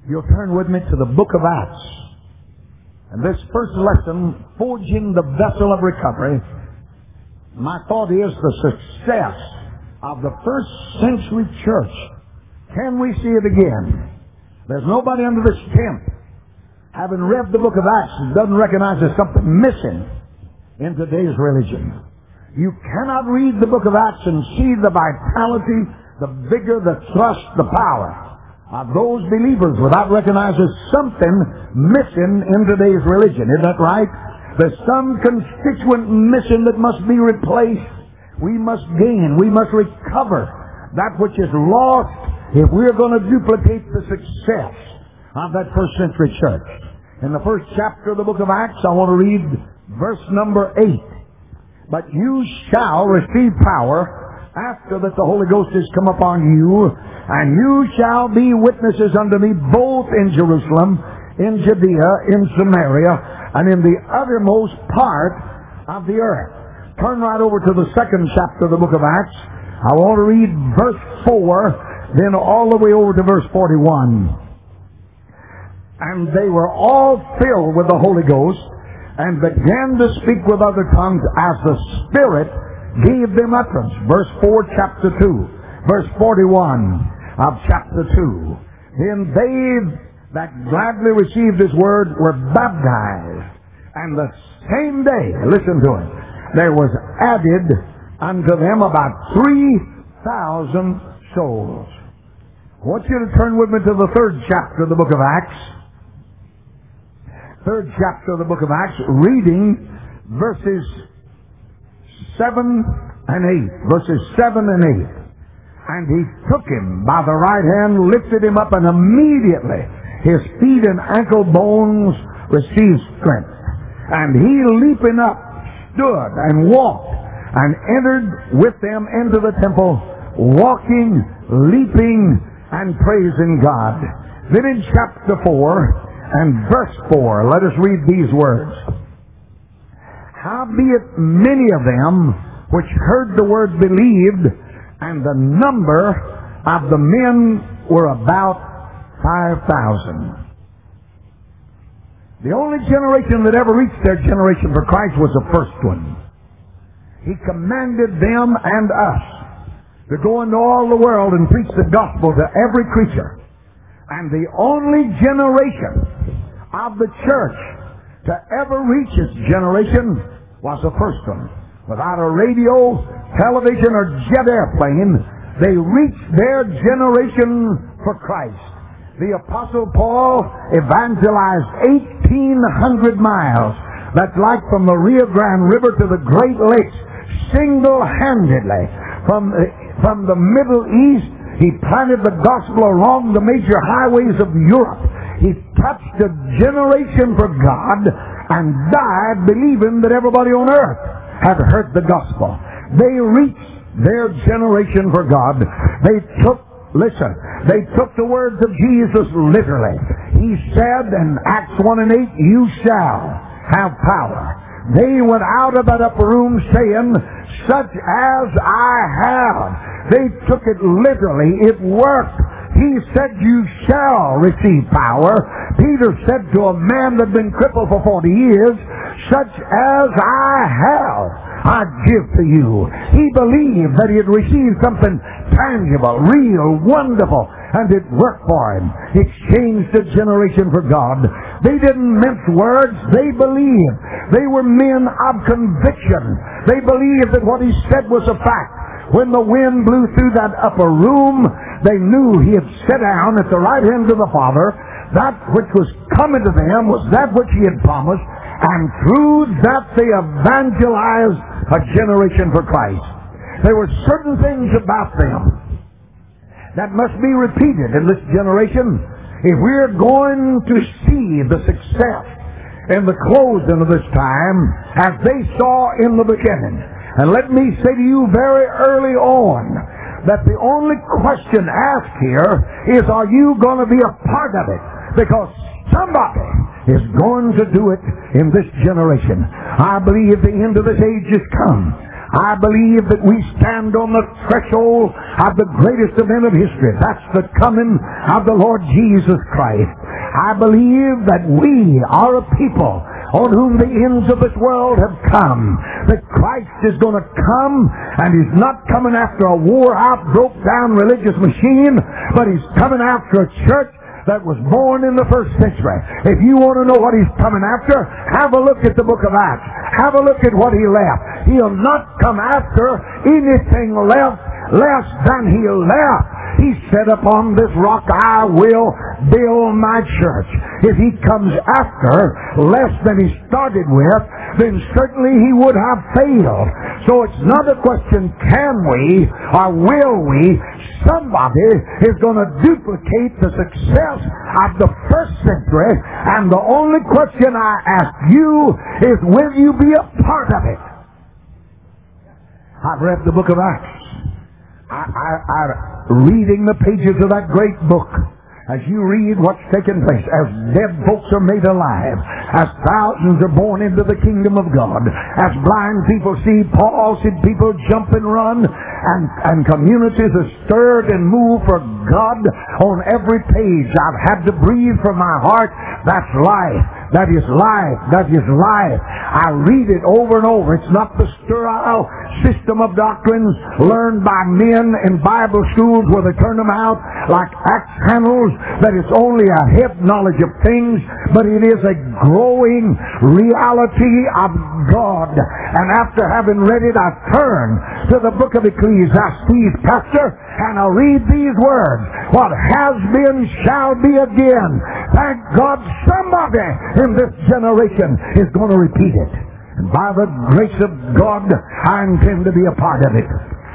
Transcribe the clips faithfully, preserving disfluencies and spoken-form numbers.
You'll turn with me to the book of Acts. And this first lesson, forging the vessel of recovery, my thought is the success of the first century church. Can we see it again? There's nobody under this tent, having read the book of Acts, that doesn't recognize there's something missing in today's religion. You cannot read the book of Acts and see the vitality, the vigor, the thrust, the power of those believers without recognizing something missing in today's religion. Isn't that right? There's some constituent missing that must be replaced. We must gain. We must recover that which is lost if we're going to duplicate the success of that first century church. In the first chapter of the book of Acts, I want to read verse number eight. But you shall receive power after that the Holy Ghost has come upon you, and you shall be witnesses unto me both in Jerusalem, in Judea, in Samaria, and in the uttermost part of the earth. Turn right over to the second chapter of the book of Acts. I want to read verse four, then all the way over to verse forty-one. And they were all filled with the Holy Ghost, and began to speak with other tongues as the Spirit gave them utterance. Verse four, chapter two. Verse forty-one of chapter two. Then they that gladly received His word were baptized. And the same day, listen to it, there was added unto them about three thousand souls. I want you to turn with me to the third chapter of the book of Acts. Third chapter of the book of Acts, reading verses seven and eight. Verses seven and eight. And he took him by the right hand, lifted him up, and immediately his feet and ankle bones received strength. And he, leaping up, stood and walked, and entered with them into the temple, walking, leaping, and praising God. Then in chapter four and verse four, let us read these words. Howbeit many of them which heard the word believed, and the number of the men were about five thousand. The only generation that ever reached their generation for Christ was the first one. He commanded them and us to go into all the world and preach the gospel to every creature. And the only generation of the church to ever reach its generation was the first one. Without a radio, television, or jet airplane, they reached their generation for Christ. The Apostle Paul evangelized eighteen hundred miles. That's like from the Rio Grande River to the Great Lakes, single-handedly. From, from the Middle East, he planted the gospel along the major highways of Europe. He touched a generation for God and died believing that everybody on earth had heard the gospel. They reached their generation for God. They took, listen, they took the words of Jesus literally. He said in Acts one and eight, you shall have power. They went out of that upper room saying, such as I have. They took it literally. It worked. He said, you shall receive power. Peter said to a man that had been crippled for forty years, such as I have, I give to you. He believed that he had received something tangible, real, wonderful, and it worked for him. It changed a generation for God. They didn't mince words. They believed. They were men of conviction. They believed that what he said was a fact. When the wind blew through that upper room, they knew he had sat down at the right hand of the Father. That which was coming to them was that which he had promised, and through that they evangelized a generation for Christ. There were certain things about them that must be repeated in this generation if we're going to see the success in the closing of this time as they saw in the beginning. And let me say to you very early on that the only question asked here is, are you going to be a part of it? Because somebody is going to do it in this generation. I believe the end of this age has come. I believe that we stand on the threshold of the greatest event of history. That's the coming of the Lord Jesus Christ. I believe that we are a people on whom the ends of this world have come. That Christ is going to come, and He's not coming after a wore-out, broke-down religious machine, but He's coming after a church that was born in the first century. If you want to know what He's coming after, have a look at the book of Acts. Have a look at what He left. He'll not come after anything left less than He left. He said, upon this rock I will build my church. If He comes after less than He started with, then certainly He would have failed. So it's not a question, can we or will we? Somebody is going to duplicate the success of the first century, and the only question I ask you is, will you be a part of it? I've read the book of Acts. I, I, I'm reading the pages of that great book. As you read what's taking place, as dead folks are made alive, as thousands are born into the kingdom of God, as blind people see, palsied people jump and run, and, and communities are stirred and moved for God on every page. I've had to breathe from my heart. That's life. That is life. That is life. I read it over and over. It's not the sterile system of doctrines learned by men in Bible schools where they turn them out like axe handles, that it's only a head knowledge of things, but it is a growing reality of God. And after having read it, I turn to the book of Ecclesiastes, Pastor, and I read these words: what has been shall be again. Thank God somebody in this generation is going to repeat it. And by the grace of God, I intend to be a part of it.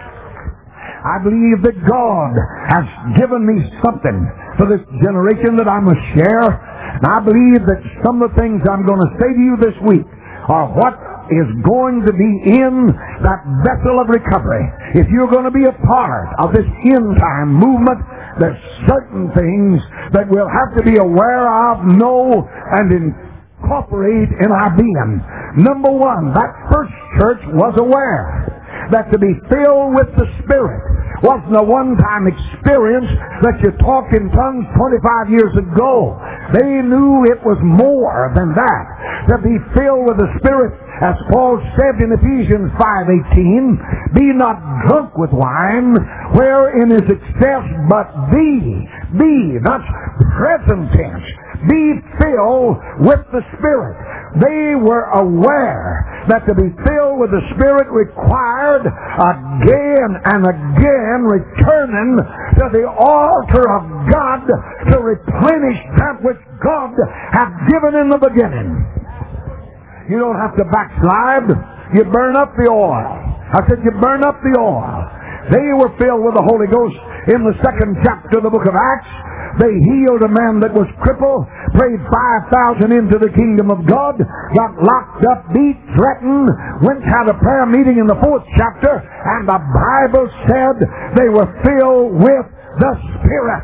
I believe that God has given me something for this generation that I must share. And I believe that some of the things I'm going to say to you this week are what is going to be in that vessel of recovery. If you're going to be a part of this end time movement, there's certain things that we'll have to be aware of, know, and incorporate in our being. Number one, that first church was aware that to be filled with the Spirit wasn't a one-time experience that you talked in tongues twenty-five years ago. They knew it was more than that. To be filled with the Spirit, as Paul said in Ephesians five eighteen, be not drunk with wine, wherein is excess, but be, be, that's present tense, be filled with the Spirit. They were aware that to be filled with the Spirit required again and again returning to the altar of God to replenish that which God had given in the beginning. You don't have to backslide. You burn up the oil. I said you burn up the oil. They were filled with the Holy Ghost in the second chapter of the book of Acts. They healed a man that was crippled, prayed five thousand into the kingdom of God, got locked up, beat, threatened, went to have a prayer meeting in the fourth chapter, and the Bible said they were filled with the Spirit.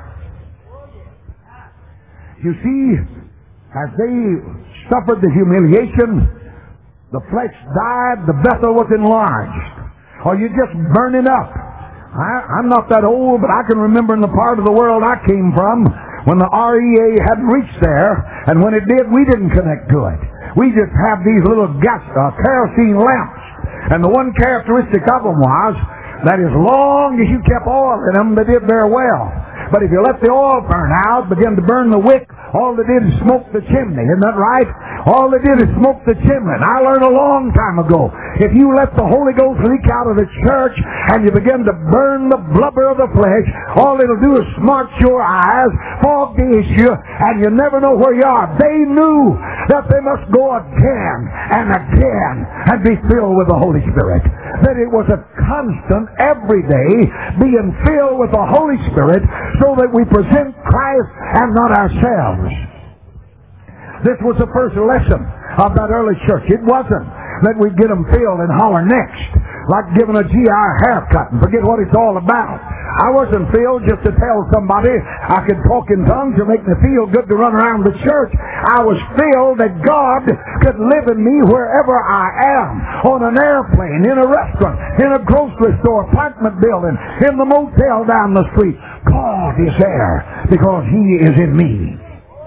You see, as they suffered the humiliation, the flesh died, the vessel was enlarged. Or you just burn it up. I, I'm not that old, but I can remember in the part of the world I came from when the R E A hadn't reached there, and when it did, we didn't connect to it. We just have these little gas, uh, kerosene lamps, and the one characteristic of them was that as long as you kept oil in them, they did very well. But if you let the oil burn out, begin to burn the wick, all they did is smoke the chimney. Isn't that right? All they did is smoke the chimney. And I learned a long time ago, if you let the Holy Ghost leak out of the church and you begin to burn the blubber of the flesh, all it'll do is smart your eyes, fog the issue, and you never know where you are. They knew that they must go again and again and be filled with the Holy Spirit. That it was a constant, every day, being filled with the Holy Spirit so that we present Christ and not ourselves. This was the first lesson of that early church. It wasn't that we get them filled and holler next. like giving a G I haircut and forget what it's all about. I wasn't filled just to tell somebody I could talk in tongues or make me feel good to run around the church. I was filled that God could live in me wherever I am. On an airplane, in a restaurant, in a grocery store, apartment building, in the motel down the street. God is there because He is in me.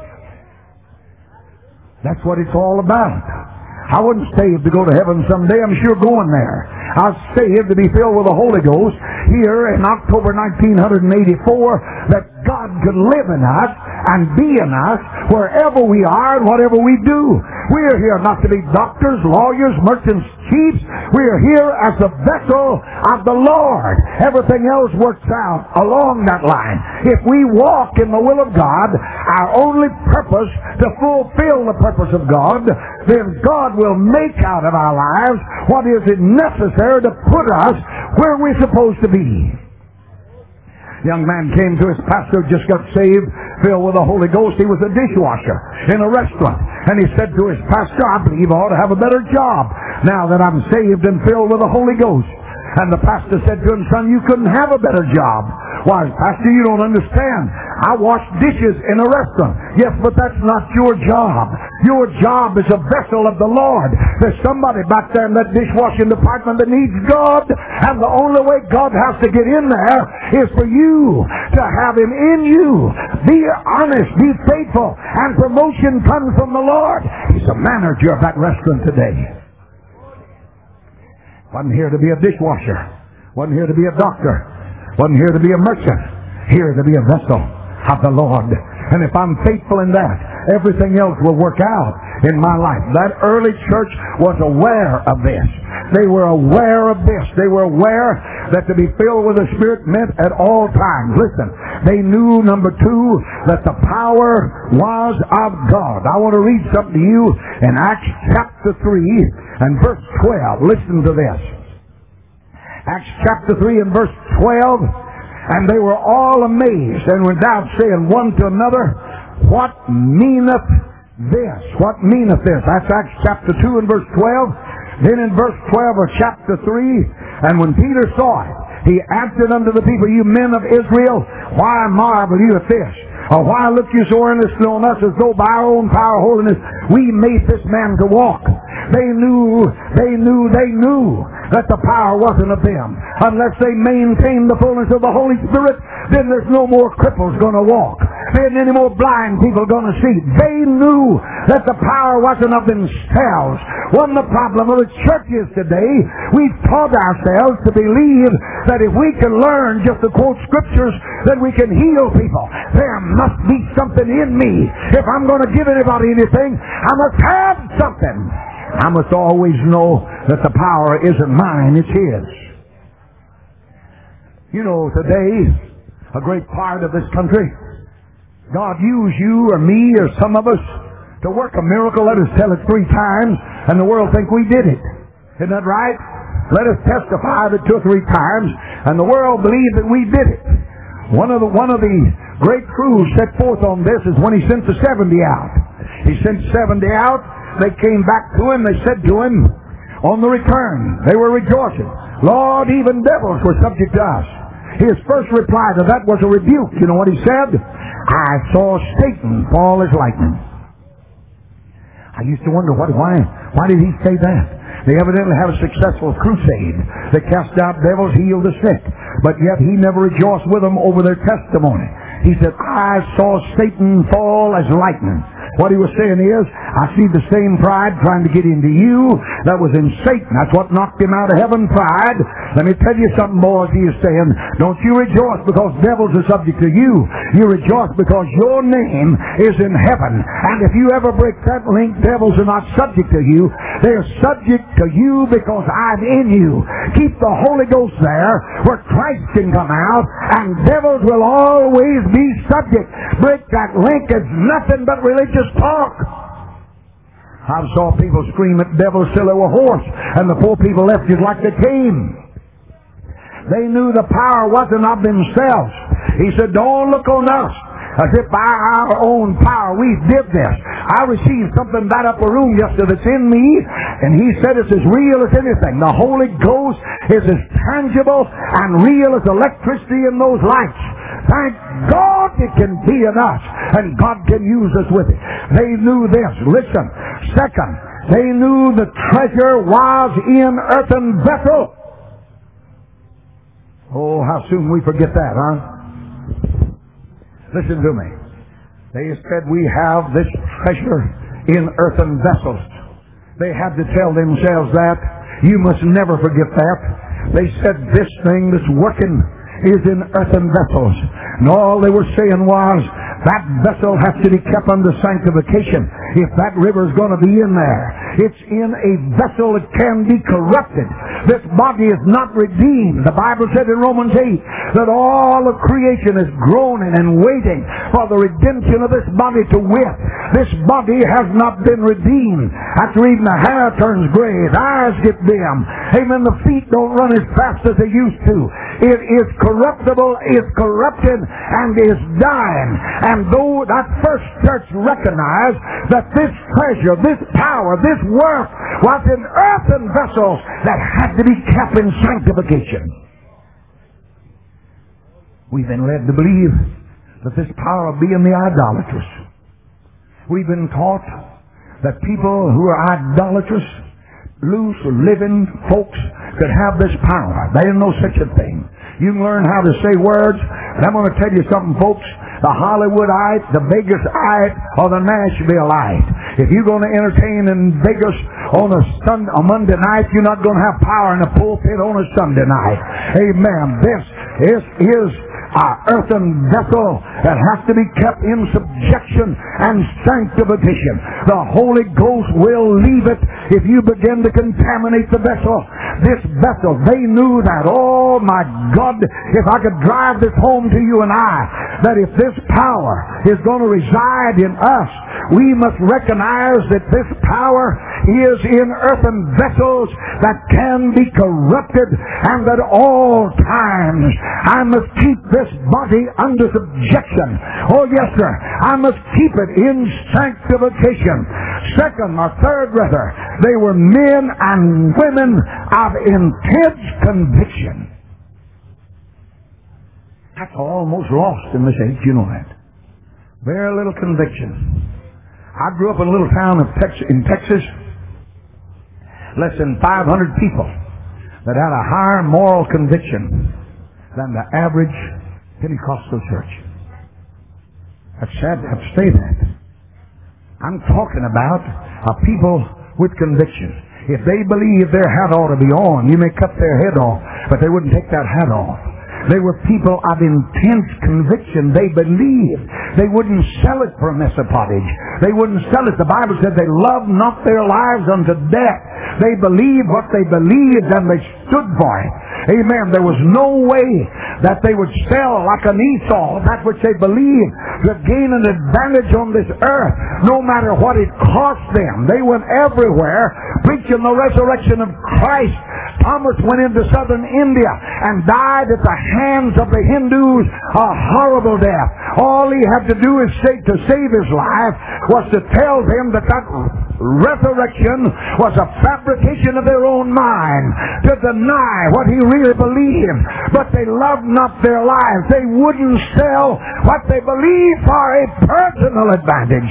That's what it's all about. I wasn't saved to go to heaven someday. I'm sure going there. I was saved to be filled with the Holy Ghost here in October nineteen eighty-four, that God could live in us and be in us wherever we are and whatever we do. We are here not to be doctors, lawyers, merchants, chiefs. We are here as the vessel of the Lord. Everything else works out along that line. If we walk in the will of God, our only purpose to fulfill the purpose of God, then God will make out of our lives what is necessary to put us where we're supposed to be. Young man came to his pastor, just got saved, filled with the Holy Ghost. He was a dishwasher in a restaurant. And he said to his pastor, I believe I ought to have a better job now that I'm saved and filled with the Holy Ghost. And the pastor said to him, son, you couldn't have a better job. Why, pastor, you don't understand. I wash dishes in a restaurant. Yes, but that's not your job. Your job is a vessel of the Lord. There's somebody back there in that dishwashing department that needs God. And the only way God has to get in there is for you to have Him in you. Be honest, be faithful, and promotion comes from the Lord. He's a manager of that restaurant today. Wasn't here to be a dishwasher. Wasn't here to be a doctor. Wasn't here to be a merchant. Here to be a vessel of the Lord. And if I'm faithful in that, everything else will work out in my life. That early church was aware of this. They were aware of this. They were aware that to be filled with the Spirit meant at all times. Listen, they knew, number two, that the power was of God. I want to read something to you in Acts chapter three and verse twelve. Listen to this. Acts chapter three and verse twelve. And they were all amazed and went out saying one to another, what meaneth this? What meaneth this? That's Acts chapter two and verse twelve. Then in verse twelve of chapter three, and when Peter saw it, he answered unto the people, you men of Israel, why marvel you at this? Or why look you so earnestly on us as though by our own power or holiness we made this man to walk? They knew, they knew, they knew that the power wasn't of them. Unless they maintained the fullness of the Holy Spirit, then there's no more cripples going to walk. There isn't any more blind people going to see. They knew that the power wasn't of themselves. One of the problem of the churches today, we've taught ourselves to believe that if we can learn just to quote scriptures, then we can heal people. There must be something in me. If I'm going to give anybody anything, I must have something. I must always know that the power isn't mine, it's His. You know, today, a great part of this country, God used you or me or some of us to work a miracle. Let us tell it three times and the world think we did it. Isn't that right? Let us testify of it two or three times and the world believe that we did it. One of the, one of the great crews set forth on this is when He sent the seventy out. He sent seventy out. They came back to Him. They said to Him, on the return, they were rejoicing. Lord, even devils were subject to us. His first reply to that was a rebuke. You know what He said? I saw Satan fall as lightning. I used to wonder, what, why, why did He say that? They evidently had a successful crusade. They cast out devils, healed the sick. But yet He never rejoiced with them over their testimony. He said, I saw Satan fall as lightning. What He was saying is, I see the same pride trying to get into you that was in Satan. That's what knocked him out of heaven, pride. Let me tell you something, boys, He is saying, don't you rejoice because devils are subject to you. You rejoice because your name is in heaven. And if you ever break that link, devils are not subject to you. They are subject to you because I'm in you. Keep the Holy Ghost there where Christ can come out, and devils will always be subject. Break that link, it's nothing but religious talk. I saw people scream at devils till they were hoarse, and the poor people left just like they came. They knew the power wasn't of themselves. He said, don't look on us as if by our own power we did this. I received something in that upper room yesterday that's in me, and he said it's as real as anything. The Holy Ghost is as tangible and real as electricity in those lights. Thank God it can be in us, and God can use us with it. They knew this. Listen. Second, they knew the treasure was in earthen vessels. Oh, how soon we forget that, huh? Listen to me. They said we have this treasure in earthen vessels. They had to tell themselves that. You must never forget that. They said this thing that's working is in earthen vessels. And all they were saying was, that vessel has to be kept under sanctification. If that river's going to be in there, it's in a vessel that can be corrupted. This body is not redeemed. The Bible said in Romans eight that all of creation is groaning and waiting for the redemption of this body to wit. This body has not been redeemed. After even the hair turns gray, the eyes get dim. Amen. The feet don't run as fast as they used to. It is corruptible, is corrupted, and is dying. And though that first church recognized that this treasure, this power, this work was in earthen vessels that had to be kept in sanctification. We've been led to believe that this power will be in the idolatrous. We've been taught that people who are idolatrous, loose, living folks could have this power. They didn't know such a thing. You can learn how to say words, and I'm going to tell you something, folks. The Hollywoodite, the Vegasite, or the Nashvilleite. If you're going to entertain in Vegas on a Sunday, a Monday night, you're not going to have power in the pulpit on a Sunday night. Amen. This is is our earthen vessel that has to be kept in subjection and sanctification. The Holy Ghost will leave it if you begin to contaminate the vessel. This vessel, they knew that. Oh my God, if I could drive this home to you and I, that if this power is going to reside in us, we must recognize that this power is in earthen vessels that can be corrupted, and that all times I must keep this body under subjection. Oh yes, sir. I must keep it in sanctification. Second, or third rather, they were men and women of intense conviction. That's almost lost in this age, you know that. Very little conviction. I grew up in a little town of Texas, in Texas, less than five hundred people that had a higher moral conviction than the average Pentecostal church. That's sad to have to say that. I'm talking about a people with conviction. If they believe their hat ought to be on, you may cut their head off, but they wouldn't take that hat off. They were people of intense conviction. They believed. They wouldn't sell it for a mess of pottage. They wouldn't sell it. The Bible said they loved not their lives unto death. They believed what they believed, and they stood for it. Amen. There was no way that they would sell like an Esau that which they believed to gain an advantage on this earth, no matter what it cost them. They went everywhere preaching the resurrection of Christ. Thomas went into southern India and died at the hands of the Hindus a horrible death. All he had to do is say, to save his life was to tell them that that resurrection was a fabrication of their own mind, to deny what he really believed. But they loved not their lives. They wouldn't sell what they believed for a personal advantage.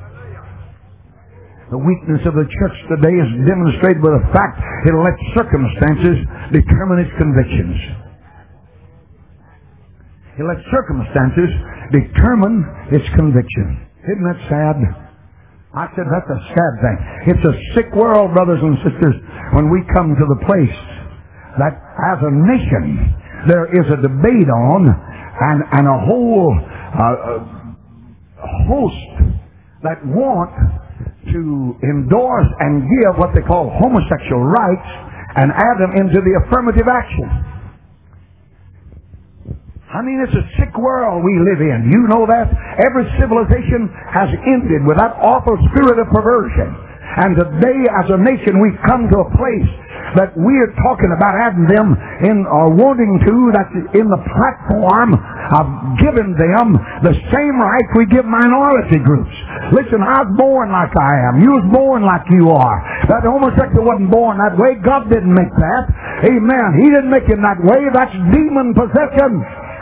The weakness of the church today is demonstrated by the fact it lets circumstances determine its convictions. It lets circumstances determine its conviction. Isn't that sad? I said that's a sad thing. It's a sick world, brothers and sisters, when we come to the place that as a nation there is a debate on and, and a whole uh, host that want to endorse and give what they call homosexual rights and add them into the affirmative action. I mean, it's a sick world we live in. You know that? Every civilization has ended with that awful spirit of perversion. And today, as a nation, we've come to a place that we're talking about adding them in, or wanting to, that's in the platform I've given them the same rights we give minority groups. Listen, I was born like I am. You was born like you are. That homosexual wasn't born that way. God didn't make that. Amen. He didn't make him that way. That's demon possession.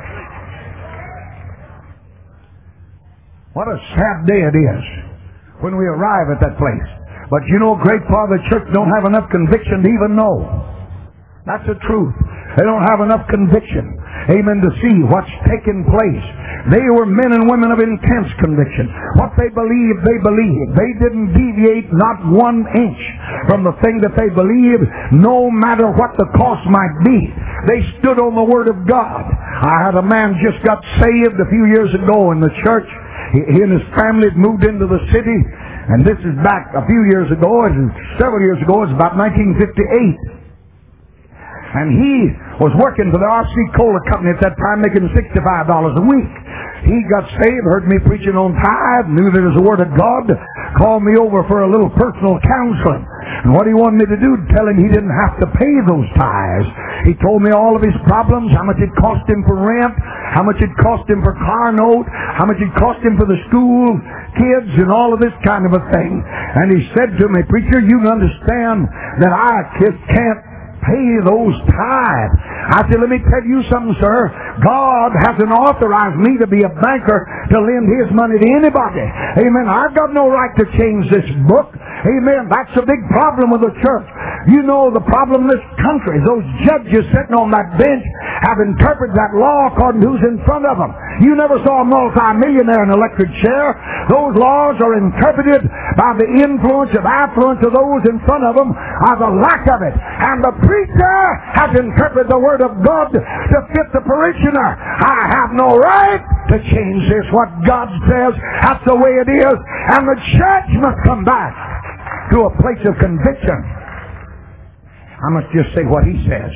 What a sad day it is when we arrive at that place. But you know, great part of the church don't have enough conviction to even know. That's the truth. They don't have enough conviction, amen, to see what's taking place. They were men and women of intense conviction. What they believed, they believed. They didn't deviate not one inch from the thing that they believed, no matter what the cost might be. They stood on the Word of God. I had a man just got saved a few years ago in the church. He, he and his family had moved into the city, and this is back a few years ago, and several years ago. It's about nineteen fifty-eight. And he was working for the R C Cola Company at that time, making sixty-five dollars a week. He got saved, heard me preaching on tithe, knew there was a Word of God, called me over for a little personal counseling. And what he wanted me to do, tell him he didn't have to pay those tithes. He told me all of his problems, how much it cost him for rent, how much it cost him for car note, how much it cost him for the school kids, and all of this kind of a thing. And he said to me, preacher, you can understand that I just can't pay those tithes. I said, let me tell you something, sir. God hasn't authorized me to be a banker to lend His money to anybody. Amen. I've got no right to change this book. Amen. That's a big problem with the church. You know the problem in this country. Those judges sitting on that bench have interpreted that law according to who's in front of them. You never saw a multi-millionaire in an electric chair. Those laws are interpreted by the influence of affluence of those in front of them, or the lack of it. And the preacher has interpreted the Word of God to fit the parishioner. I have no right to change this. What God says, that's the way it is. And the church must come back to a place of conviction. I must just say what He says.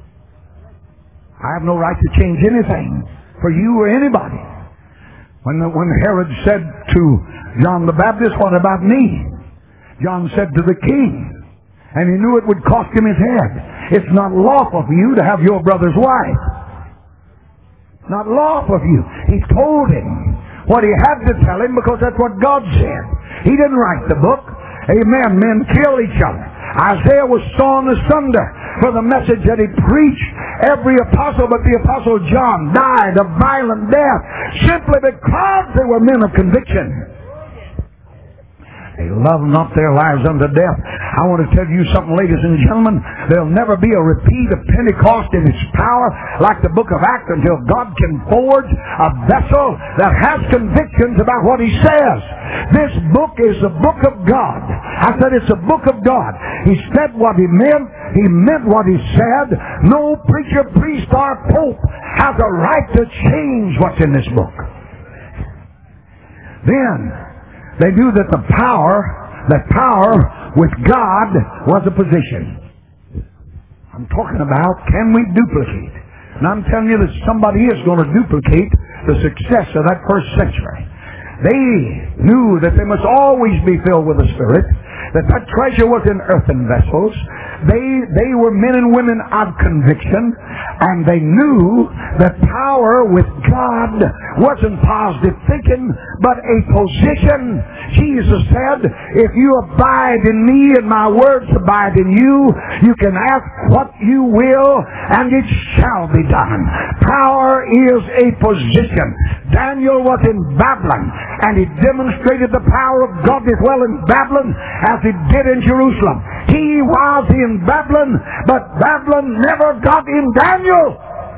I have no right to change anything for you or anybody. When, the, when Herod said to John the Baptist, what about me? John said to the king, and he knew it would cost him his head, it's not lawful for you to have your brother's wife. Not lawful for you. He told him what he had to tell him because that's what God said. He didn't write the book. Amen. Men kill each other. Isaiah was sawn asunder for the message that he preached. Every apostle but the apostle John died a violent death simply because they were men of conviction. They love not their lives unto death. I want to tell you something, ladies and gentlemen. There'll never be a repeat of Pentecost in its power like the book of Acts until God can forge a vessel that has convictions about what He says. This book is the book of God. I said it's a book of God. He said what He meant. He meant what He said. No preacher, priest, or pope has a right to change what's in this book. Then they knew that the power, that power with God was a position. I'm talking about, can we duplicate? And I'm telling you that somebody is going to duplicate the success of that first century. They knew that they must always be filled with the Spirit, that that treasure was in earthen vessels. They, they were men and women of conviction, and they knew that power with God wasn't positive thinking, but a position. Jesus said, if you abide in me and my words abide in you, you can ask what you will, and it shall be done. Power is a position. Daniel was in Babylon, and he demonstrated the power of God as well in Babylon as he did in Jerusalem. He was in Babylon, but Babylon never got in Daniel.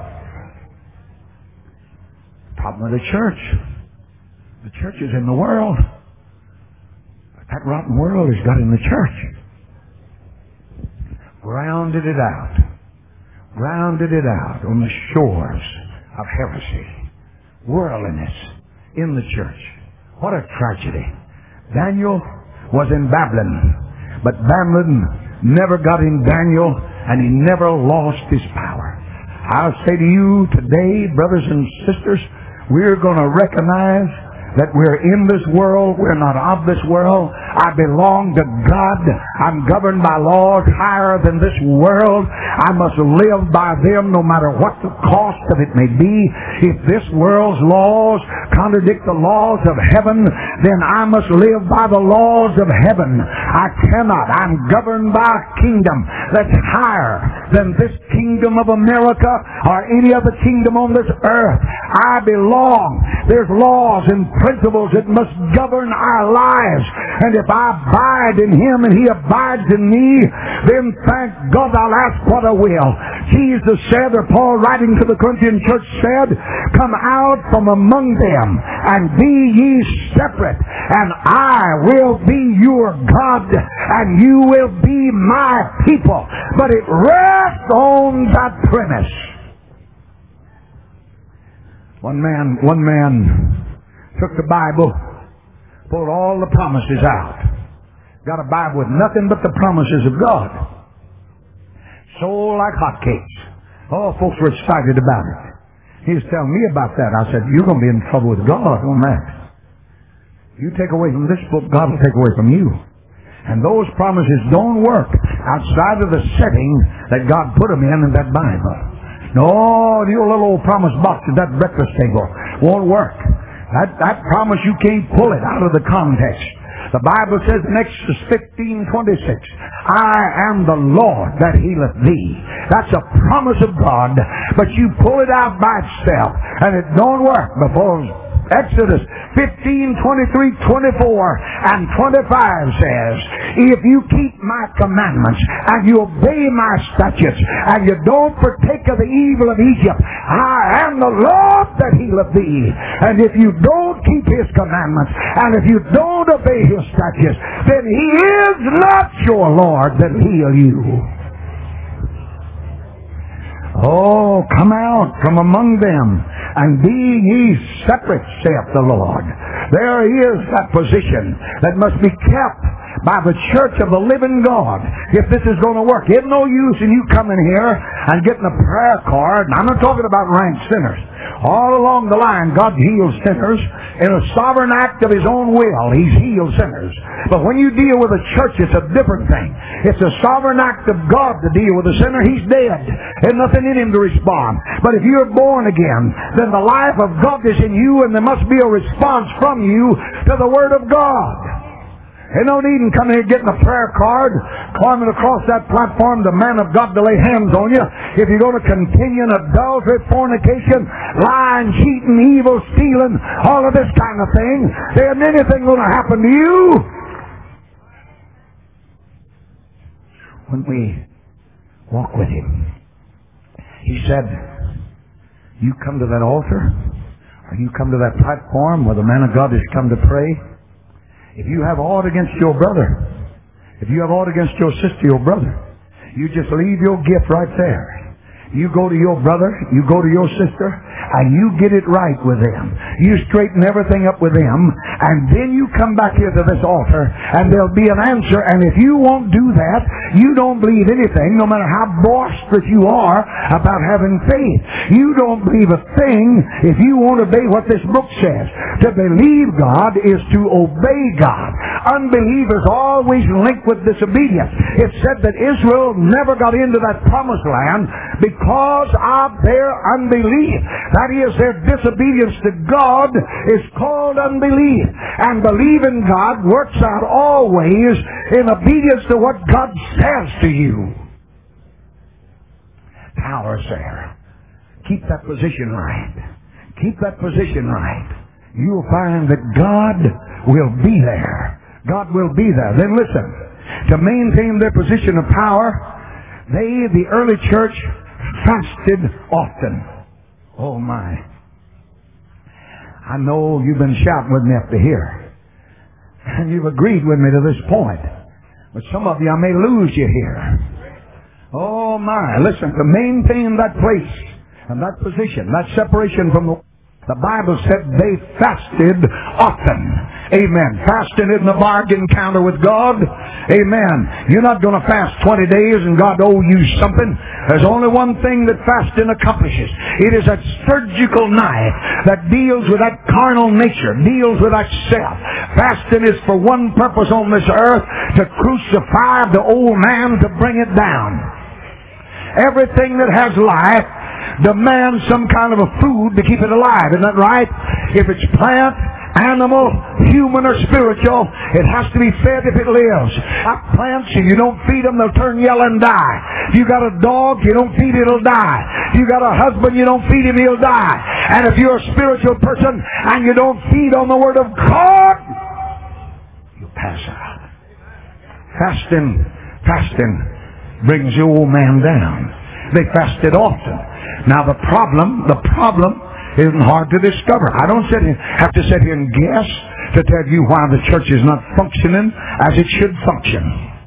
Problem of the church. The church is in the world. But that rotten world has got in the church. Grounded it out. Grounded it out on the shores of heresy. Worldliness in the church. What a tragedy. Daniel was in Babylon, but Babylon never got in Daniel, and he never lost his power. I'll say to you today, brothers and sisters, we're going to recognize that we're in this world. We're not of this world. I belong to God. I'm governed by laws higher than this world. I must live by them no matter what the cost of it may be. If this world's laws contradict the laws of heaven, then I must live by the laws of heaven. I cannot. I'm governed by a kingdom that's higher than this kingdom of America or any other kingdom on this earth. I belong. There's laws and principles that must govern our lives. And if I abide in Him and He abides in me, then thank God I'll ask what I will. Jesus said, or Paul writing to the Corinthian church said, come out from among them and be ye separate, and I will be your God, and you will be my people. But it rests on that premise. One man, one man took the Bible, pulled all the promises out. Got a Bible with nothing but the promises of God. Sold like hotcakes. Oh, folks were excited about it. He was telling me about that. I said, you're going to be in trouble with God on that. You take away from this book, God will take away from you. And those promises don't work outside of the setting that God put them in in that Bible. No, your little old promise box at that breakfast table won't work. That, that promise, you can't pull it out of the context. The Bible says in Exodus fifteen twenty-six, I am the Lord that healeth thee. That's a promise of God, but you pull it out by itself, and it don't work because Exodus fifteen twenty-three, twenty-four, and twenty-five says, if you keep my commandments and you obey my statutes and you don't partake of the evil of Egypt, I am the Lord that healeth thee. And if you don't keep His commandments and if you don't obey His statutes, then He is not your Lord that heal you. Oh, come out from among them and be ye separate, saith the Lord. There is that position that must be kept by the church of the living God. If this is going to work, it's no use in you coming here and getting a prayer card. And I'm not talking about ranked sinners. All along the line, God heals sinners. In a sovereign act of His own will, He's healed sinners. But when you deal with a church, it's a different thing. It's a sovereign act of God to deal with a sinner. He's dead. There's nothing in him to respond. But if you're born again, then the life of God is in you, and there must be a response from you to the Word of God. There's no need in coming here getting a prayer card, climbing across that platform, the man of God to lay hands on you. If you're going to continue in adultery, fornication, lying, cheating, evil, stealing, all of this kind of thing, there isn't anything going to happen to you. When we walk with Him, He said, you come to that altar, or you come to that platform where the man of God has come to pray. If you have aught against your brother, if you have aught against your sister, your brother, you just leave your gift right there. You go to your brother, you go to your sister, and you get it right with them. You straighten everything up with them, and then you come back here to this altar, and there'll be an answer. And if you won't do that, you don't believe anything, no matter how boisterous you are about having faith. You don't believe a thing if you won't obey what this book says. To believe God is to obey God. Unbelief is always linked with disobedience. It said that Israel never got into that promised land because of their unbelief. That is, their disobedience to God is called unbelief. And believing God works out always in obedience to what God says to you. Power's there. Keep that position right. Keep that position right. You'll find that God will be there. God will be there. Then listen, to maintain their position of power, they, the early church, fasted often. Oh my. I know you've been shouting with me up to here. And you've agreed with me to this point. But some of you, I may lose you here. Oh my. Listen, to maintain that place and that position, that separation from the The Bible said they fasted often. Amen. Fasting isn't a bargain counter with God. Amen. You're not going to fast twenty days and God owe you something. There's only one thing that fasting accomplishes. It is that surgical knife that deals with that carnal nature, deals with that self. Fasting is for one purpose on this earth, to crucify the old man, to bring it down. Everything that has life demands some kind of a food to keep it alive. Isn't that right? If it's plant, animal, human, or spiritual, it has to be fed if it lives. Like plants, if you don't feed them, they'll turn yellow and die. If you got a dog, you don't feed it, it'll die. If you got a husband, you don't feed him, he'll die. And if you're a spiritual person and you don't feed on the Word of God, you'll pass out. Fasting, fasting brings the old man down. They fasted often. Now the problem, the problem isn't hard to discover. I don't sit here, have to sit here and guess to tell you why the church is not functioning as it should function.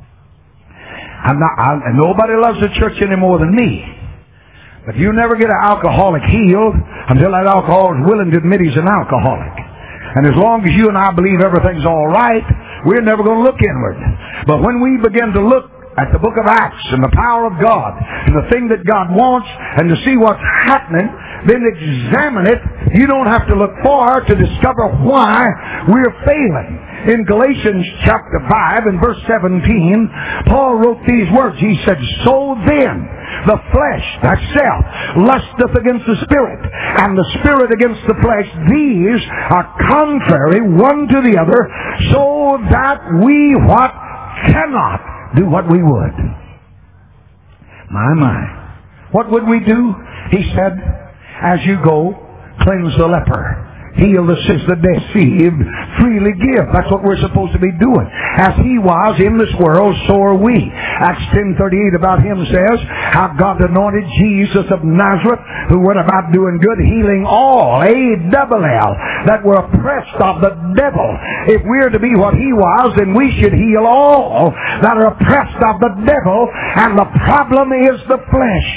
I'm not, I, nobody loves the church any more than me. But you never get an alcoholic healed until that alcoholic is willing to admit he's an alcoholic. And as long as you and I believe everything's all right, we're never going to look inward. But when we begin to look at the book of Acts and the power of God and the thing that God wants and to see what's happening, then examine it. You don't have to look far to discover why we're failing. In Galatians chapter five and verse seventeen, Paul wrote these words. He said, so then the flesh, that's self, lusteth against the spirit, and the spirit against the flesh. These are contrary one to the other, so that we what? Cannot do what we would. My, my. What would we do? He said, as you go, cleanse the leper. Heal the sick, the deceived, freely give. That's what we're supposed to be doing. As he was in this world, so are we. Acts ten thirty-eight about him says, how God anointed Jesus of Nazareth, who went about doing good, healing all, A double L, that were oppressed of the devil. If we're to be what he was, then we should heal all that are oppressed of the devil, and the problem is the flesh.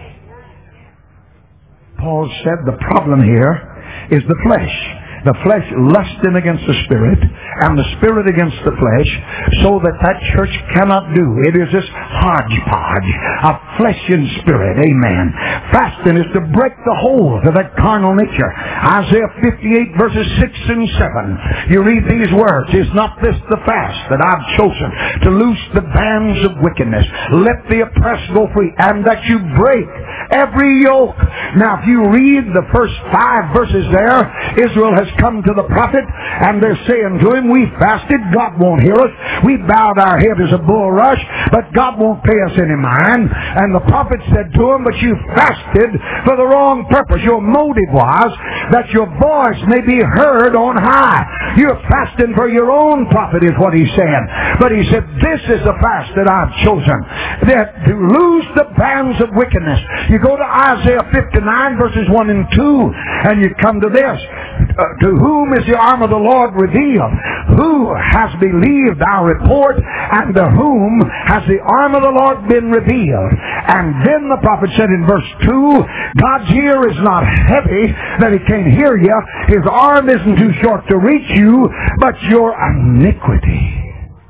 Paul said the problem here is the flesh. The flesh lusting against the spirit, and the spirit against the flesh, so that that church cannot do. It is this hodgepodge of flesh and spirit. Amen. Fasting is to break the hold of that carnal nature. Isaiah fifty-eight verses six and seven. You read these words. Is not this the fast that I've chosen, to loose the bands of wickedness, let the oppressed go free, and that you break every yoke. Now if you read the first five verses there, Israel has come to the prophet and they're saying to him, we fasted, God won't hear us. We bowed our head as a bulrush, but God won't pay us any mind. And the prophet said to him, but you fasted for the wrong purpose. Your motive was that your voice may be heard on high. You're fasting for your own profit is what he said. But he said, this is the fast that I've chosen, that to loose the bands of wickedness. You go to Isaiah fifty-nine verses one and two, and you come to this. Uh, to whom is the arm of the Lord revealed? Who has believed our report? And to whom has the arm of the Lord been revealed? And then the prophet said in verse two, God's ear is not heavy that he can't hear you. His arm isn't too short to reach you, but your iniquity.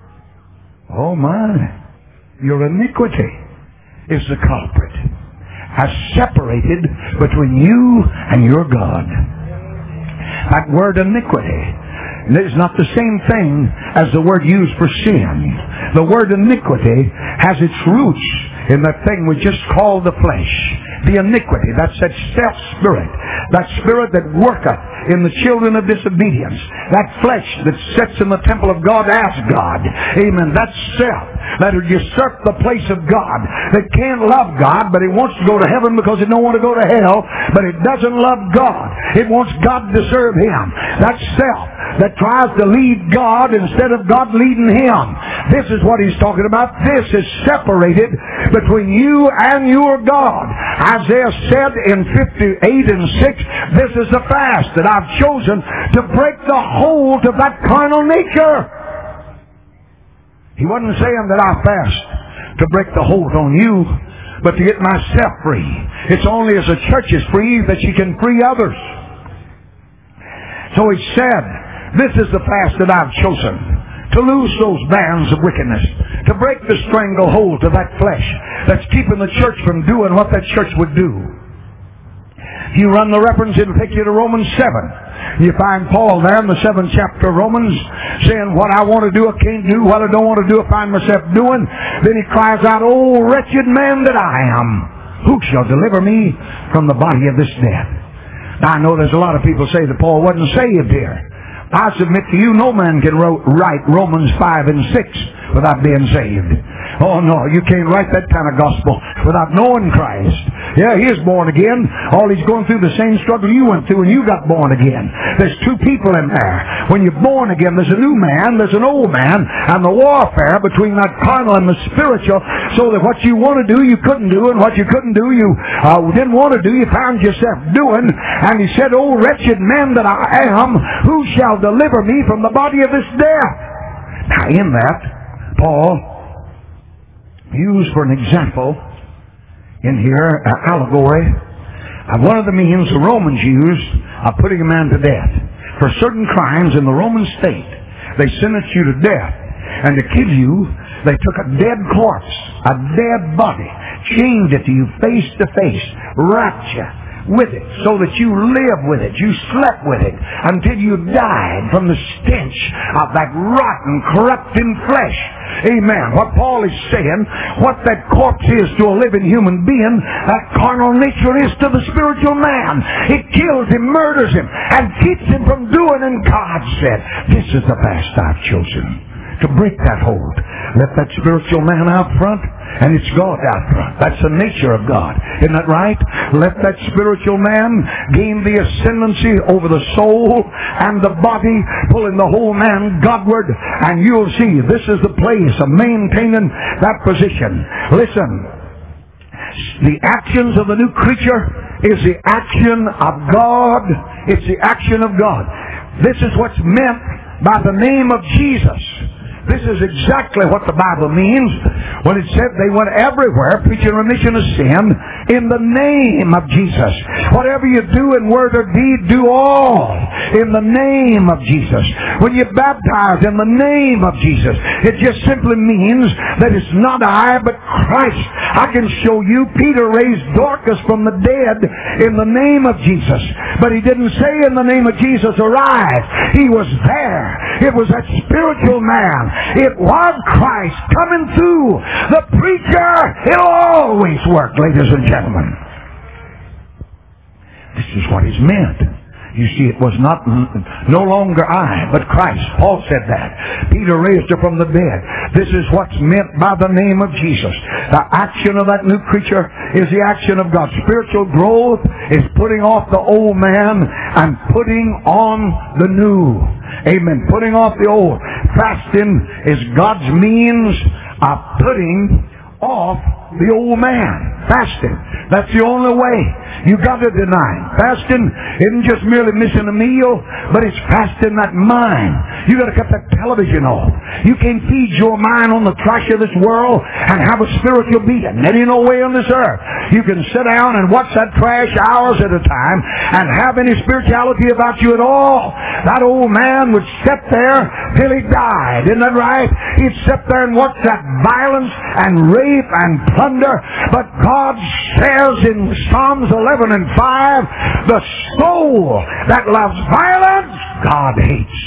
Oh my. Your iniquity is the culprit. Has separated between you and your God. That word iniquity is not the same thing as the word used for sin. The word iniquity has its roots in that thing we just call the flesh. The iniquity, that's that self-spirit. That spirit that worketh in the children of disobedience. That flesh that sits in the temple of God as God. Amen. That's self. That would usurp the place of God. That can't love God, but it wants to go to heaven because it don't want to go to hell. But it doesn't love God. It wants God to serve him. That's self that tries to lead God instead of God leading him. This is what he's talking about. This is separated between you and your God. Isaiah said in fifty-eight and six, this is the fast that I've chosen to break the hold of that carnal nature. He wasn't saying that I fast to break the hold on you, but to get myself free. It's only as the church is free that she can free others. So he said, this is the fast that I've chosen, to loose those bands of wickedness, to break the stranglehold of that flesh that's keeping the church from doing what that church would do. If you run the reference, it'll take you to Romans seven. You find Paul there in the seventh chapter of Romans saying, what I want to do, I can't do. What I don't want to do, I find myself doing. Then he cries out, oh, wretched man that I am, who shall deliver me from the body of this death? Now, I know there's a lot of people say that Paul wasn't saved here. I submit to you, no man can write Romans five and six without being saved. Oh no, you can't write that kind of gospel without knowing Christ. Yeah, he is born again. All he's going through the same struggle you went through when you got born again. There's two people in there. When you're born again, there's a new man, there's an old man, and the warfare between that carnal and the spiritual, so that what you want to do, you couldn't do, and what you couldn't do, you uh, didn't want to do, you found yourself doing. And he said, oh, wretched man that I am, who shall deliver me from the body of this death? Now, in that, Paul used for an example in here, an allegory of one of the means the Romans used of putting a man to death. For certain crimes in the Roman state, they sentenced you to death. And to kill you, they took a dead corpse, a dead body, chained it to you face to face, wrapped you with it, so that you live with it, you slept with it, until you died from the stench of that rotten, corrupting flesh. Amen. What Paul is saying, what that corpse is to a living human being, that carnal nature is to the spiritual man. It kills him, murders him, and keeps him from doing. And God said, this is the fast I've chosen, to break that hold. Let that spiritual man out front, and it's God out front. That's the nature of God. Isn't that right? Let that spiritual man gain the ascendancy over the soul and the body, pulling the whole man Godward, and you'll see this is the place of maintaining that position. Listen, the actions of the new creature is the action of God. It's the action of God. This is what's meant by the name of Jesus. This is exactly what the Bible means when it said they went everywhere preaching remission of sin in the name of Jesus. Whatever you do in word or deed, do all in the name of Jesus. When you baptize in the name of Jesus, it just simply means that it's not I, but Christ. I can show you Peter raised Dorcas from the dead in the name of Jesus. But he didn't say in the name of Jesus, arise. He was there. It was that spiritual man. It was Christ coming through the preacher. It'll always work, ladies and gentlemen. This is what is meant. You see, it was not no longer I, but Christ. Paul said that. Peter raised her from the dead. This is what's meant by the name of Jesus. The action of that new creature is the action of God. Spiritual growth is putting off the old man and putting on the new. Amen. Putting off the old. Fasting is God's means of putting off the old man. Fasting. That's the only way. You got to deny. Fasting isn't just merely missing a meal, but it's fasting that mind. You got to cut that television off. You can't feed your mind on the trash of this world and have a spiritual being. There ain't no way on this earth. You can sit down and watch that trash hours at a time and have any spirituality about you at all. That old man would sit there till he died. Isn't that right? He'd sit there and watch that violence and rape and plunder. But God says in Psalms eleven and five, the soul that loves violence, God hates.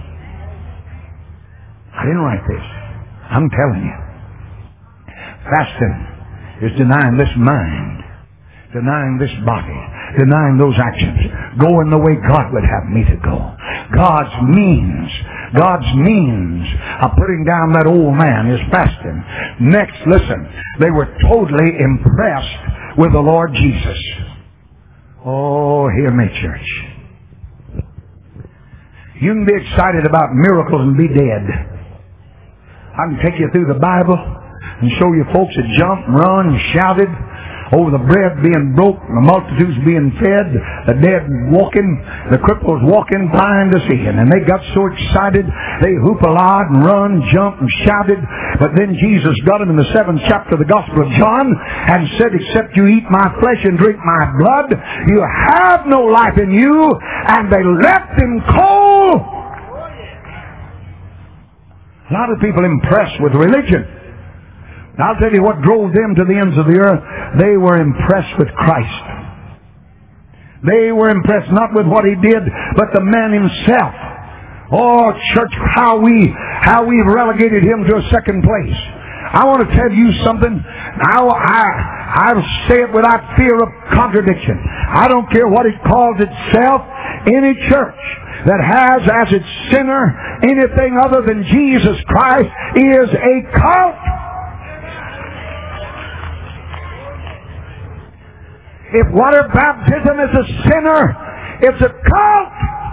I didn't write this. I'm telling you. Fasting is denying this mind, denying this body, denying those actions, going the way God would have me to go. God's means, God's means of putting down that old man is fasting. Next, listen, they were totally impressed with the Lord Jesus. Oh, hear me, church. You can be excited about miracles and be dead. I can take you through the Bible and show you folks that jumped and run and shouted over the bread being broke, the multitudes being fed, the dead walking, the cripples walking, blind to seeing. And they got so excited, they hoop-a-lawed and run, jumped and shouted. But then Jesus got them in the seventh chapter of the Gospel of John and said, except you eat my flesh and drink my blood, you have no life in you. And they left him cold. A lot of people impressed with religion. I'll tell you what drove them to the ends of the earth. They were impressed with Christ. They were impressed not with what he did, but the man himself. Oh, church, how we how we've relegated him to a second place. I want to tell you something. Now, I I say it without fear of contradiction. I don't care what it calls itself. Any church that has as its sinner anything other than Jesus Christ is a cult. If water baptism is a sinner, it's a cult.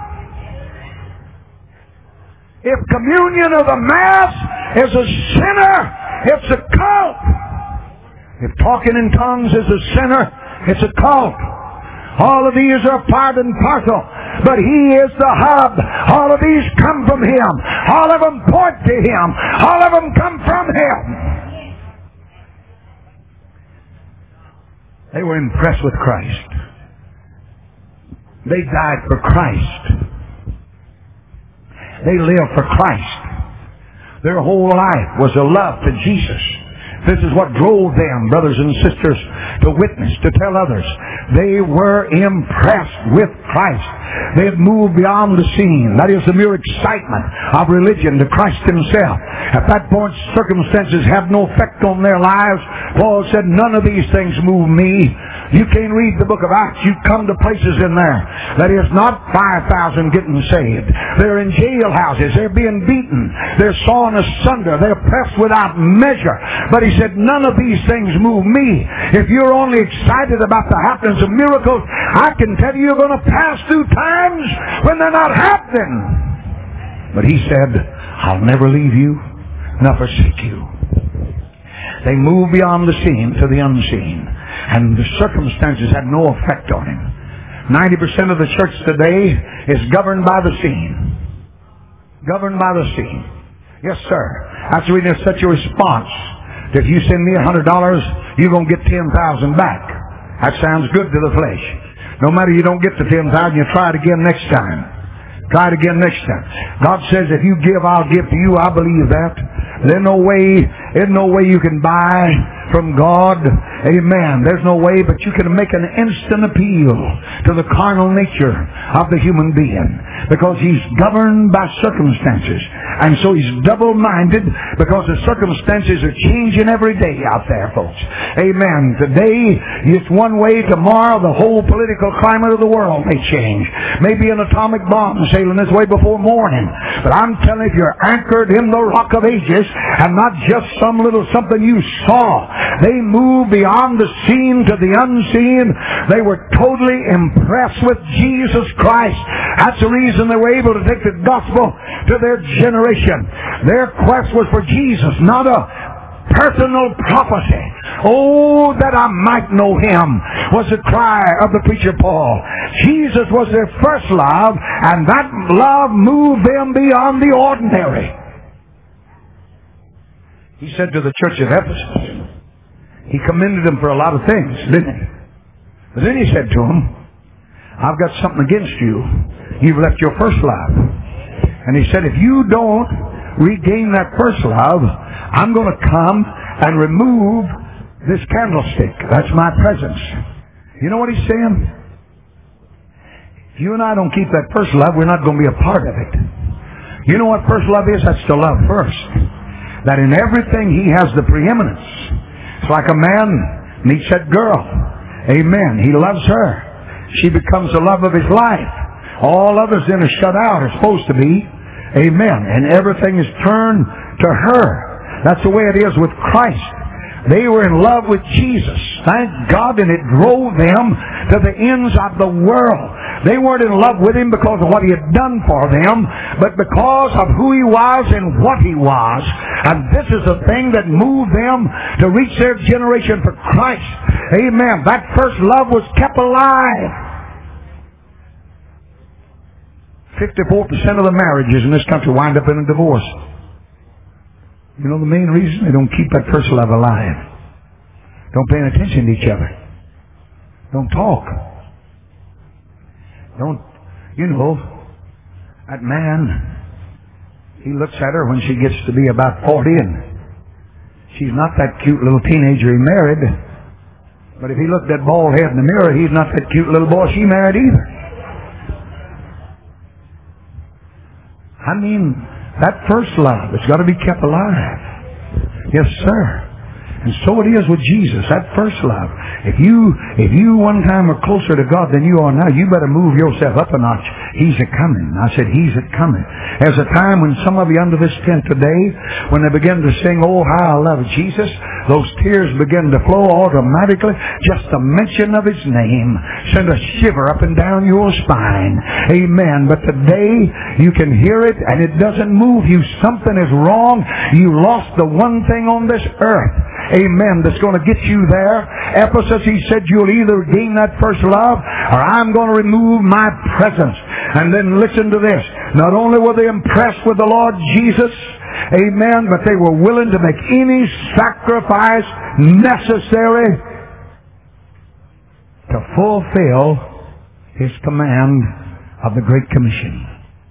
If communion of the Mass is a sinner, it's a cult. If talking in tongues is a sinner, it's a cult. All of these are part and parcel, but He is the hub. All of these come from Him. All of them point to Him. All of them come from Him. They were impressed with Christ. They died for Christ. They lived for Christ. Their whole life was a love to Jesus. This is what drove them, brothers and sisters, to witness, to tell others. They were impressed with Christ. They had moved beyond the scene. That is the mere excitement of religion to Christ Himself. At that point, circumstances have no effect on their lives. Paul said, none of these things move me. You can't read the book of Acts. You come to places in there that is not five thousand getting saved. They're in jailhouses. They're being beaten. They're sawn asunder. They're pressed without measure. But he said, none of these things move me. If you're only excited about the happenings of miracles, I can tell you you're going to pass through times when they're not happening. But he said, I'll never leave you, nor forsake you. They moved beyond the seen to the unseen. And the circumstances had no effect on him. ninety percent of the church today is governed by the seen. Governed by the seen. Yes, sir. That's the reason there's such a response. If you send me a hundred dollars, you're going to get ten thousand back. That sounds good to the flesh. No matter you don't get the ten thousand, you try it again next time. Try it again next time. God says, if you give, I'll give to you. I believe that. There's no way, there's no way you can buy from God. Amen. There's no way, but you can make an instant appeal to the carnal nature of the human being, because he's governed by circumstances. And so he's double-minded, because the circumstances are changing every day out there, folks. Amen. Today, it's one way. Tomorrow, the whole political climate of the world may change. Maybe an atomic bomb sailing this way before morning. But I'm telling you, if you're anchored in the Rock of Ages, and not just some little something you saw, they moved beyond the seen to the unseen. They were totally impressed with Jesus Christ. That's the reason they were able to take the gospel to their generation. Their quest was for Jesus, not a personal prophecy. Oh, that I might know Him, was the cry of the preacher Paul. Jesus was their first love, and that love moved them beyond the ordinary. He said to the church of Ephesus, he commended them for a lot of things, didn't he? But then he said to them, I've got something against you. You've left your first love. And he said, if you don't regain that first love, I'm going to come and remove this candlestick. That's my presence. You know what he's saying? If you and I don't keep that first love, we're not going to be a part of it. You know what first love is? That's to love first. That in everything he has the preeminence. It's like a man meets that girl. Amen. He loves her. She becomes the love of his life. All others then are shut out, are supposed to be. Amen. And everything is turned to her. That's the way it is with Christ. They were in love with Jesus. Thank God, and it drove them to the ends of the world. They weren't in love with Him because of what He had done for them, but because of who He was and what He was. And this is the thing that moved them to reach their generation for Christ. Amen. That first love was kept alive. fifty-four percent of the marriages in this country wind up in a divorce. You know the main reason? They don't keep that first love alive. Don't pay attention to each other. Don't talk. Don't, you know, that man, he looks at her when she gets to be about forty, and she's not that cute little teenager he married. But if he looked at bald head in the mirror, he's not that cute little boy she married either. I mean, that first love has got to be kept alive. Yes, sir. And so it is with Jesus, that first love. If you if you one time are closer to God than you are now, you better move yourself up a notch. He's a-coming. I said, He's a-coming. There's a time when some of you under this tent today, when they begin to sing, oh, how I love Jesus, those tears begin to flow automatically. Just the mention of His name send a shiver up and down your spine. Amen. But today, you can hear it and it doesn't move you. Something is wrong. You lost the one thing on this earth. Amen. That's going to get you there. Ephesus, he said, you'll either gain that first love or I'm going to remove my presence. And then listen to this. Not only were they impressed with the Lord Jesus, amen, but they were willing to make any sacrifice necessary to fulfill His command of the Great Commission.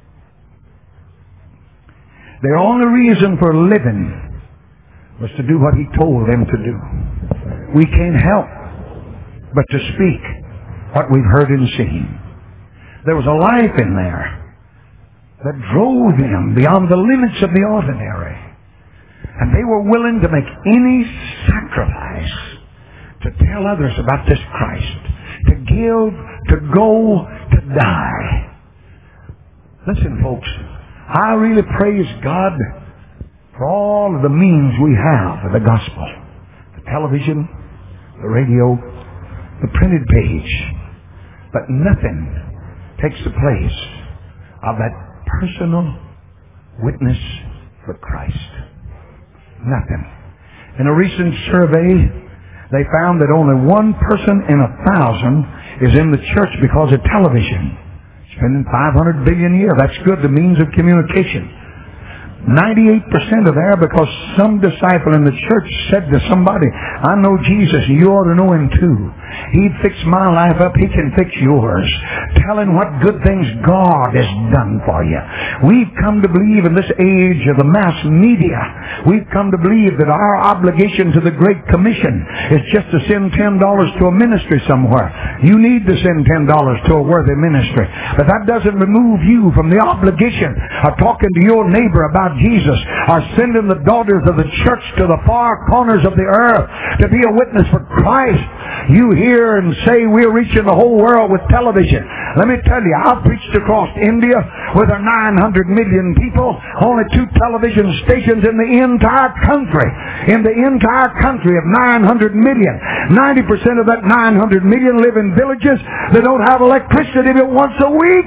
Their only reason for living was to do what He told them to do. We can't help but to speak what we've heard and seen. There was a life in there that drove them beyond the limits of the ordinary. And they were willing to make any sacrifice to tell others about this Christ, to give, to go, to die. Listen, folks, I really praise God for all of the means we have of the gospel. The television, the radio, the printed page. But nothing takes the place of that personal witness for Christ. Nothing. In a recent survey, they found that only one person in a thousand is in the church because of television. Spending five hundred billion dollars a year. That's good, the means of communication. ninety-eight percent are there because some disciple in the church said to somebody, I know Jesus, and you ought to know Him too. He'd fix my life up, He can fix yours. Telling what good things God has done for you. We've come to believe in this age of the mass media, we've come to believe that our obligation to the Great Commission is just to send ten dollars to a ministry somewhere. You need to send ten dollars to a worthy ministry. But that doesn't remove you from the obligation of talking to your neighbor about Jesus, or sending the daughters of the church to the far corners of the earth to be a witness for Christ. You hear and say we're reaching the whole world with television. Let me tell you, I've preached across India with our nine hundred million people, only two television stations in the entire country. In the entire country of nine hundred million. ninety percent of that nine hundred million live in villages that don't have electricity but once a week.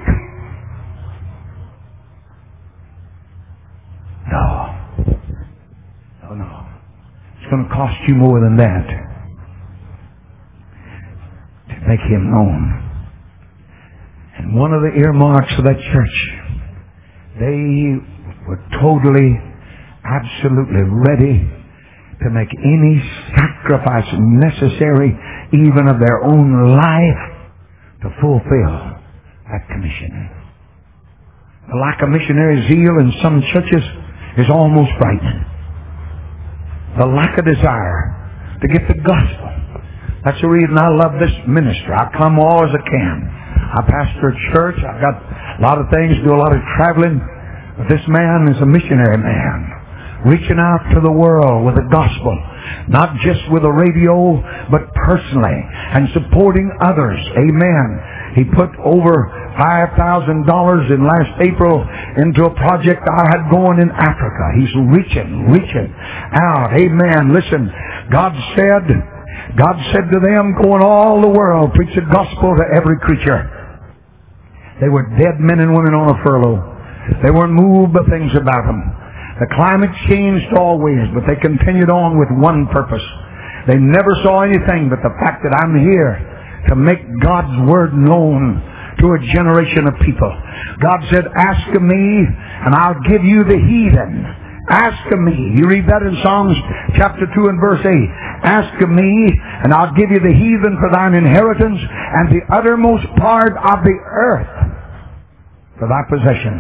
No. No, no. It's going to cost you more than that to make Him known. And one of the earmarks of that church, they were totally, absolutely ready to make any sacrifice necessary, even of their own life, to fulfill that commission. The lack of missionary zeal in some churches is almost frightening. The lack of desire to get the gospel. That's the reason I love this ministry. I come all as I can. I pastor a church. I've got a lot of things, do a lot of traveling. But this man is a missionary man, reaching out to the world with the gospel. Not just with a radio, but personally. And supporting others. Amen. He put over five thousand dollars in last April into a project I had going in Africa. He's reaching, reaching out. Amen. Listen, God said, God said to them, go in all the world, preach the gospel to every creature. They were dead men and women on a furlough. They weren't moved by things about them. The climate changed always, but they continued on with one purpose. They never saw anything but the fact that I'm here to make God's word known to a generation of people. God said, ask of me, and I'll give you the heathen. Ask of me. You read that in Psalms chapter two and verse eight. Ask of me, and I'll give you the heathen for thine inheritance, and the uttermost part of the earth for thy possession.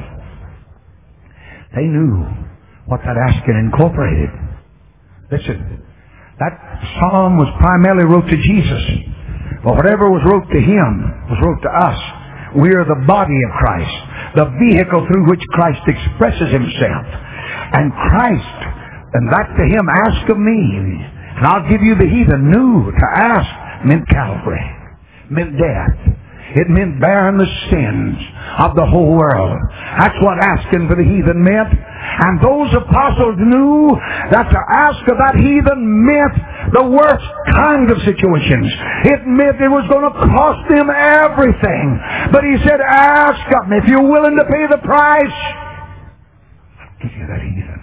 They knew what that asking incorporated. Listen, That psalm was primarily wrote to Jesus. But whatever was wrote to him was wrote to us. We are the body of Christ, the vehicle through which Christ expresses himself. And Christ, and that to him, ask of me, and I'll give you the heathen. Knew to ask meant Calvary, meant death. It meant bearing the sins of the whole world. That's what asking for the heathen meant. And those apostles knew that to ask of that heathen meant the worst kind of situations. It meant it was going to cost them everything. But he said, ask of me. If you're willing to pay the price, I'll give you that heathen.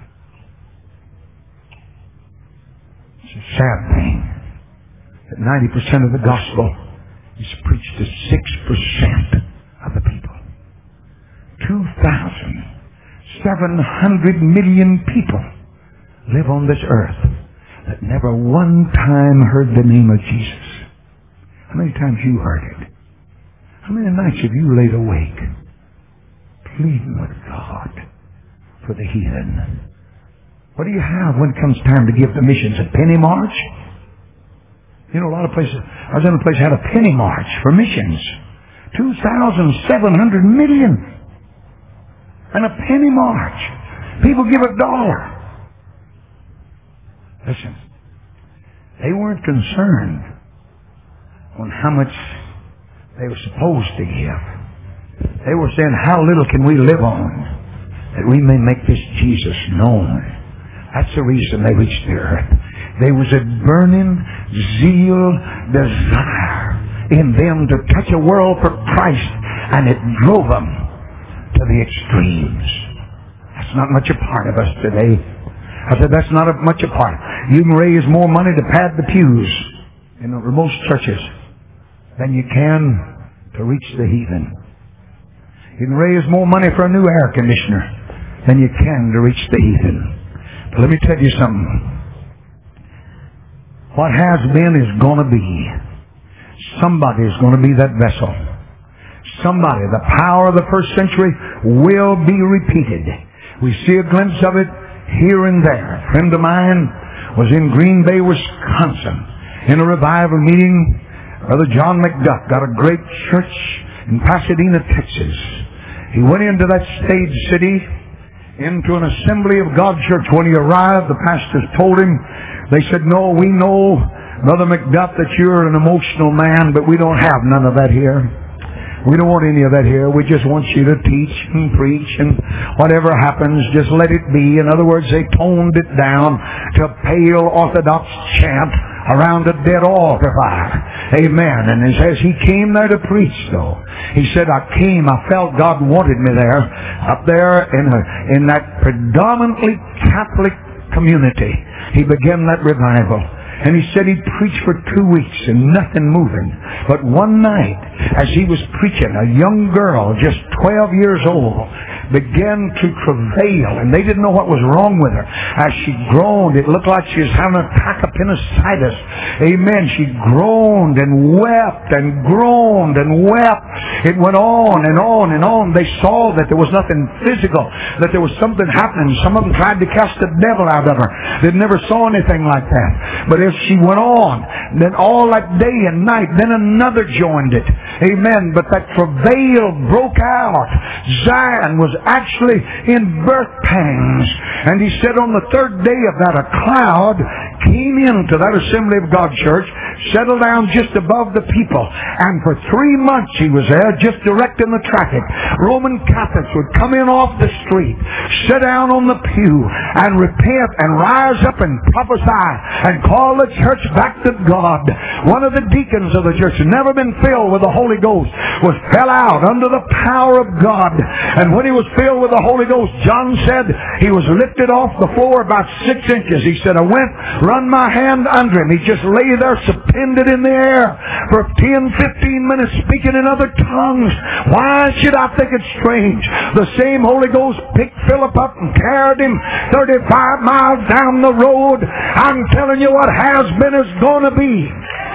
It's a sad thing that ninety percent of the gospel is preached to six percent of the people. two thousand seven hundred million people live on this earth that never one time heard the name of Jesus. How many times you heard it? How many nights have you laid awake pleading with God for the heathen? What do you have when it comes time to give the missions? A penny march? You know, a lot of places, I was in a place that had a penny march for missions. two thousand seven hundred million. And a penny march. People give a dollar. Listen, they weren't concerned on how much they were supposed to give. They were saying, how little can we live on that we may make this Jesus known? That's the reason they reached the earth. There was a burning zeal, desire in them to touch a world for Christ, and it drove them to the extremes. That's not much a part of us today. I said, that's not a much a part. You can raise more money to pad the pews in most churches than you can to reach the heathen. You can raise more money for a new air conditioner than you can to reach the heathen. But let me tell you something. What has been is going to be. Somebody is going to be that vessel. Somebody, the power of the first century will be repeated. We see a glimpse of it here and there. A friend of mine was in Green Bay, Wisconsin, in a revival meeting. Brother John McDuff got a great church in Pasadena, Texas. He went into that stage city, into an Assembly of God church. When he arrived, the pastors told him, they said, no, we know, Brother McDuff, that you're an emotional man, but we don't have none of that here. We don't want any of that here. We just want you to teach and preach, and whatever happens, just let it be. In other words, they toned it down to pale Orthodox chant around a dead altar fire. Amen. And it says he came there to preach, though. He said, I came, I felt God wanted me there, up there in, a, in that predominantly Catholic community. He began that revival. And he said he'd preach for two weeks and nothing moving. But one night, as he was preaching, a young girl, just twelve years old, began to travail, and they didn't know what was wrong with her. As she groaned, it looked like she was having an attack of appendicitis. Amen. She groaned and wept and groaned and wept. It went on and on and on. They saw that there was nothing physical, that there was something happening. Some of them tried to cast the devil out of her. They never saw anything like that. But as she went on, then all that day and night, then another joined it. Amen. But that travail broke out. Zion was actually in birth pangs. And he said on the third day of that, a cloud came into that Assembly of God church, settled down just above the people. And for three months he was there, just directing the traffic. Roman Catholics would come in off the street, sit down on the pew, and repent and rise up and prophesy and call the church back to God. One of the deacons of the church, never been filled with the Holy Ghost, was fell out under the power of God. And when he was filled with the Holy Ghost, John said he was lifted off the floor about six inches. He said, I went, run my hand under him. He just lay there suspended in the air for ten, fifteen minutes speaking in other tongues. Why should I think it's strange? The same Holy Ghost picked Philip up and carried him thirty-five miles down the road. I'm telling you, what has been is going to be.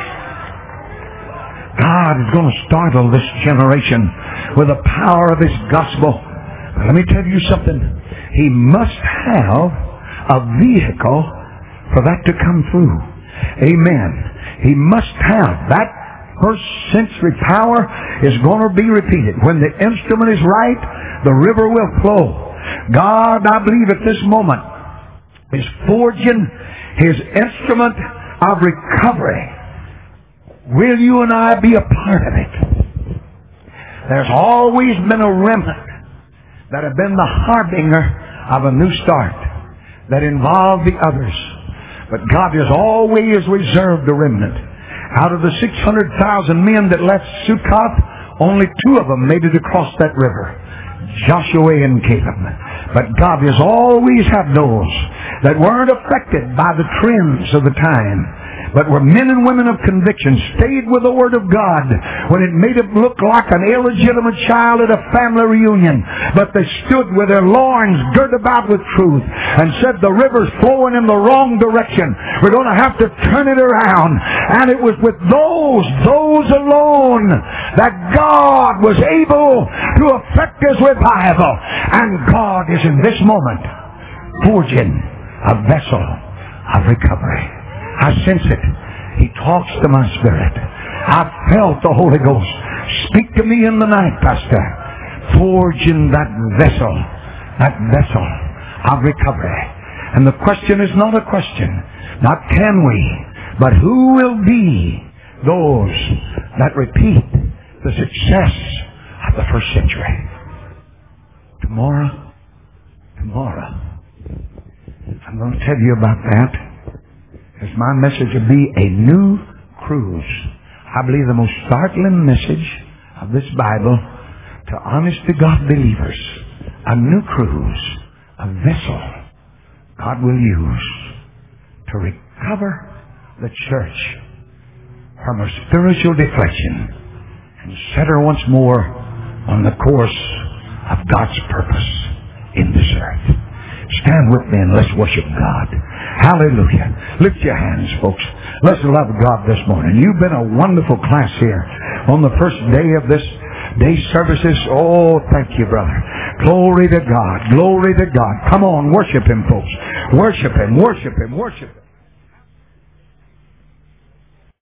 God is going to startle this generation with the power of His gospel. But let me tell you something. He must have a vehicle for that to come through. Amen. He must have that. First century power is going to be repeated. When the instrument is right, the river will flow. God, I believe at this moment, is forging His instrument of recovery. Will you and I be a part of it? There's always been a remnant that have been the harbinger of a new start that involved the others. But God has always reserved a remnant. Out of the six hundred thousand men that left Succoth, only two of them made it across that river. Joshua and Caleb. But God has always had those that weren't affected by the trends of the time, but were men and women of conviction, stayed with the Word of God when it made it look like an illegitimate child at a family reunion. But they stood with their loins girt about with truth and said, the river's flowing in the wrong direction. We're going to have to turn it around. And it was with those, those alone, that God was able to effect His revival. And God is in this moment forging a vessel of recovery. I sense it. He talks to my spirit. I felt the Holy Ghost speak to me in the night, Pastor, forging that vessel, that vessel of recovery. And the question is not a question, not can we, but who will be those that repeat the success of the first century? Tomorrow, tomorrow, I'm going to tell you about that. As my message will be a new cruise. I believe the most startling message of this Bible to honest-to-God believers. A new cruise, a vessel God will use to recover the church from her spiritual deflection and set her once more on the course of God's purpose in this earth. Stand with me and let's worship God. Hallelujah. Lift your hands, folks. Let's love God this morning. You've been a wonderful class here on the first day of this day's services. Oh, thank you, brother. Glory to God. Glory to God. Come on, worship Him, folks. Worship Him, worship Him, worship Him.